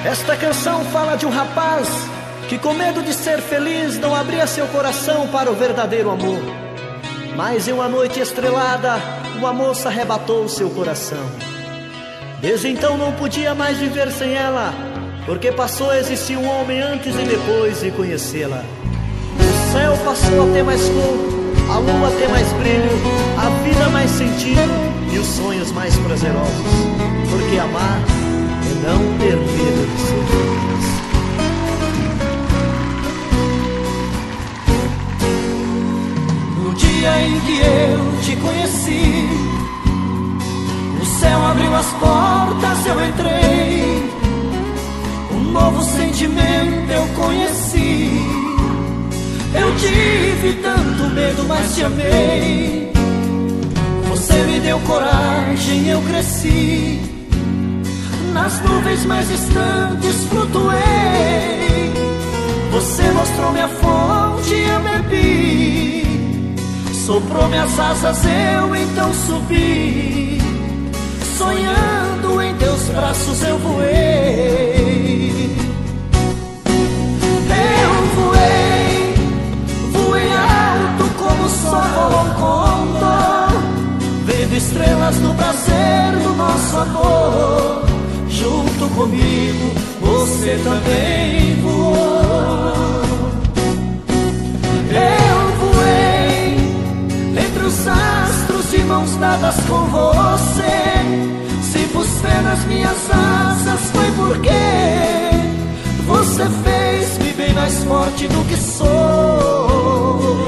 Esta canção fala de um rapaz que, com medo de ser feliz, não abria seu coração para o verdadeiro amor. Mas em uma noite estrelada, uma moça arrebatou seu coração. Desde então não podia mais viver sem ela, porque passou a existir um homem antes e depois de conhecê-la. O céu passou a ter mais cor, a lua a ter mais brilho, a vida mais sentido e os sonhos mais prazerosos. Porque amar é não ter medo de ser feliz. No dia em que eu te conheci, o céu abriu as portas, eu entrei. Um novo sentimento eu conheci. Eu tive tanto medo, mas te amei. Você me deu coragem, eu cresci. Nas nuvens mais distantes flutuei. Você mostrou-me a fonte, eu bebi. Soprou minhas asas, eu então subi. Sonhando em teus braços eu voei. Eu voei alto como o sol condor, vendo estrelas no prazer do nosso amor. Junto comigo você também voou. Eu voei entre os astros de mãos dadas com você. Se pus fé nas minhas asas foi porque você fez-me bem mais forte do que sou.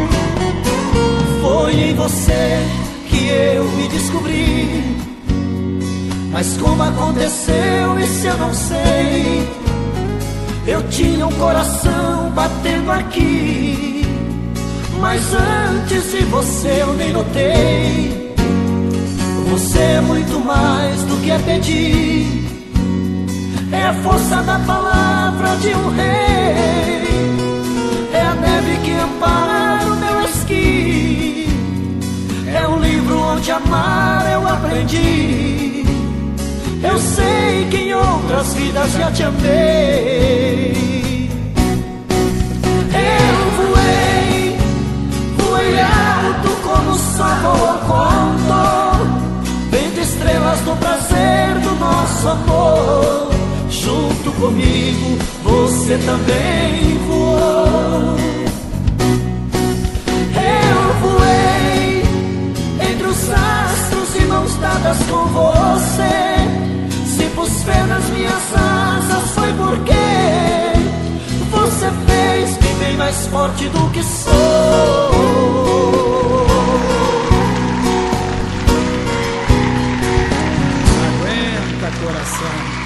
Foi em você que eu me descobri. Mas como aconteceu, isso eu não sei. Eu tinha um coração batendo aqui, mas antes de você eu nem notei. Você é muito mais do que é pedir. É a força da palavra de um rei. É a neve que ampara o meu esqui. É um livro onde amar eu aprendi. Eu sei que em outras vidas já te amei. Eu voei alto como o sol condor, vendo estrelas no prazer do nosso amor. Junto comigo você também voou. Eu voei entre os astros de mãos dadas com você. Se pus fé nas minhas asas foi porque você fez-me bem mais forte do que sou. Aguenta, coração.